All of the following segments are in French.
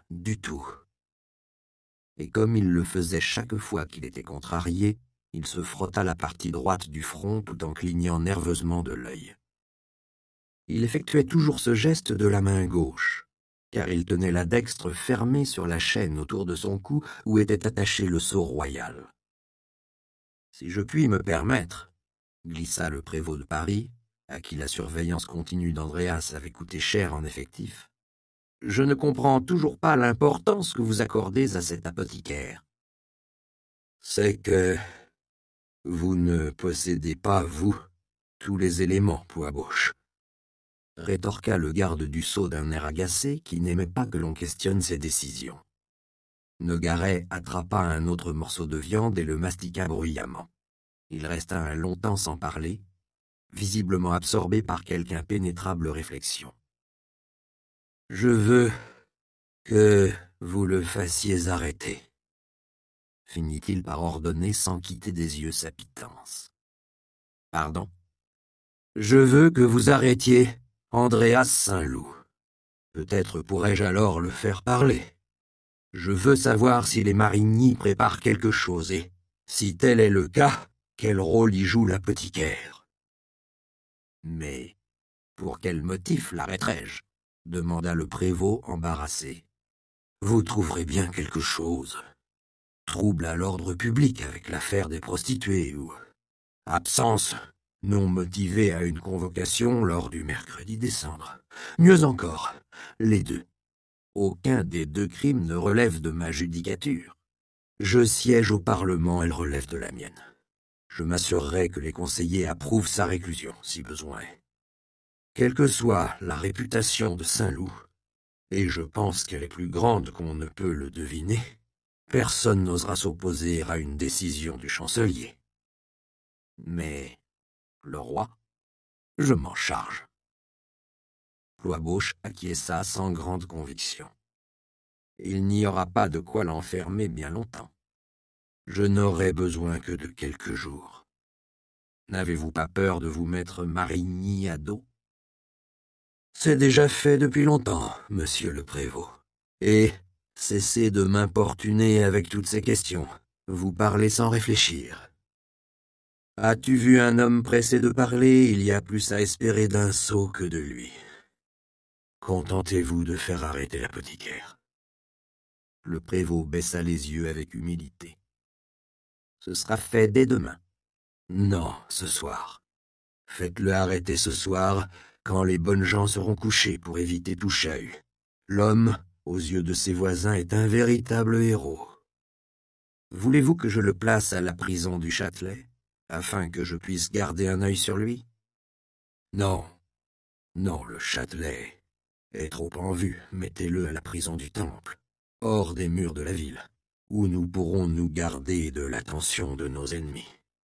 du tout. Et comme il le faisait chaque fois qu'il était contrarié, il se frotta la partie droite du front tout en clignant nerveusement de l'œil. Il effectuait toujours ce geste de la main gauche, car il tenait la dextre fermée sur la chaîne autour de son cou où était attaché le sceau royal. « Si je puis me permettre, » glissa le prévôt de Paris, à qui la surveillance continue d'Andreas avait coûté cher en effectif, « je ne comprends toujours pas l'importance que vous accordez à cet apothicaire. » « C'est que vous ne possédez pas, vous, tous les éléments, Pois-Bauche, » rétorqua le garde du sceau d'un air agacé qui n'aimait pas que l'on questionne ses décisions. Nogaret attrapa un autre morceau de viande et le mastiqua bruyamment. Il resta un long temps sans parler, visiblement absorbé par quelque impénétrable réflexion. « Je veux que vous le fassiez arrêter, » finit-il par ordonner sans quitter des yeux sa pitance. « Pardon ? Je veux que vous arrêtiez Andreas Saint-Loup. Peut-être pourrais-je alors le faire parler. Je veux savoir si les Marigny préparent quelque chose et, si tel est le cas, quel rôle y joue l'apothicaire. » « Mais pour quel motif l'arrêterais-je » demanda le prévôt embarrassé. « Vous trouverez bien quelque chose. Trouble à l'ordre public avec l'affaire des prostituées ou absence non motivée à une convocation lors du mercredi des cendres. Mieux encore, les deux. Aucun des deux crimes ne relève de ma judicature. Je siège au Parlement, elle relève de la mienne. Je m'assurerai que les conseillers approuvent sa réclusion, si besoin est. Quelle que soit la réputation de Saint-Loup, et je pense qu'elle est plus grande qu'on ne peut le deviner, personne n'osera s'opposer à une décision du chancelier. Mais le roi, je m'en charge. » Pois-Bauche acquiesça sans grande conviction. « Il n'y aura pas de quoi l'enfermer bien longtemps. Je n'aurai besoin que de quelques jours. N'avez-vous pas peur de vous mettre Marigny à dos ? » « C'est déjà fait depuis longtemps, monsieur le prévôt. Et cessez de m'importuner avec toutes ces questions. Vous parlez sans réfléchir. As-tu vu un homme pressé de parler, il y a plus à espérer d'un sot que de lui. Contentez-vous de faire arrêter l'apothicaire. » Le prévôt baissa les yeux avec humilité. « Ce sera fait dès demain. » »« Non, ce soir. Faites-le arrêter ce soir, quand les bonnes gens seront couchés pour éviter tout chahut. L'homme, aux yeux de ses voisins, est un véritable héros. Voulez-vous que je le place à la prison du Châtelet, afin que je puisse garder un œil sur lui ? Non, non, le Châtelet est trop en vue. Mettez-le à la prison du Temple, hors des murs de la ville, où nous pourrons nous garder de l'attention de nos ennemis.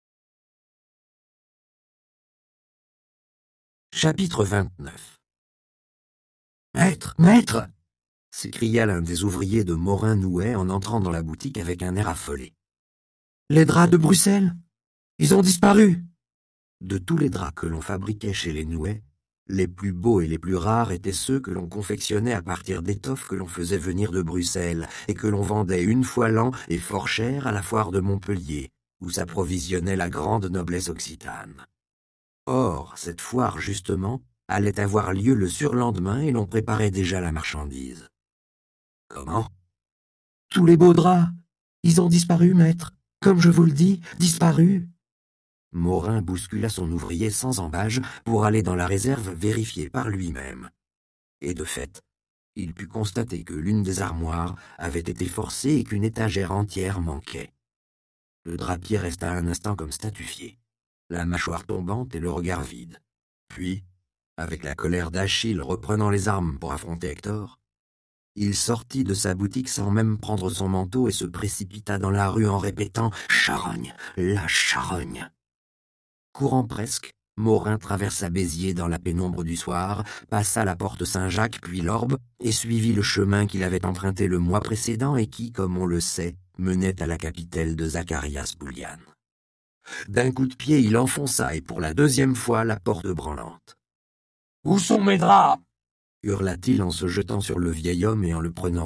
Chapitre 29. « Maître, maître !» s'écria l'un des ouvriers de Morin-Nouet en entrant dans la boutique avec un air affolé. « Les draps de Bruxelles, ils ont disparu !» De tous les draps que l'on fabriquait chez les Nouet, les plus beaux et les plus rares étaient ceux que l'on confectionnait à partir d'étoffes que l'on faisait venir de Bruxelles et que l'on vendait une fois l'an et fort cher à la foire de Montpellier, où s'approvisionnait la grande noblesse occitane. Or, cette foire, justement, allait avoir lieu le surlendemain et l'on préparait déjà la marchandise. « Comment ? Tous les beaux draps, ils ont disparu, maître. Comme je vous le dis, disparu. » Morin bouscula son ouvrier sans embâge pour aller dans la réserve vérifier par lui-même. Et de fait, il put constater que l'une des armoires avait été forcée et qu'une étagère entière manquait. Le drapier resta un instant comme statufié, la mâchoire tombante et le regard vide. Puis, avec la colère d'Achille reprenant les armes pour affronter Hector, il sortit de sa boutique sans même prendre son manteau et se précipita dans la rue en répétant « Charogne, la charogne !» Courant presque, Morin traversa Béziers dans la pénombre du soir, passa la porte Saint-Jacques puis l'Orbe et suivit le chemin qu'il avait emprunté le mois précédent et qui, comme on le sait, menait à la capitelle de Zacharias Boulian. D'un coup de pied, il enfonça et pour la deuxième fois la porte branlante. « Où sont mes draps ?» hurla-t-il en se jetant sur le vieil homme et en le prenant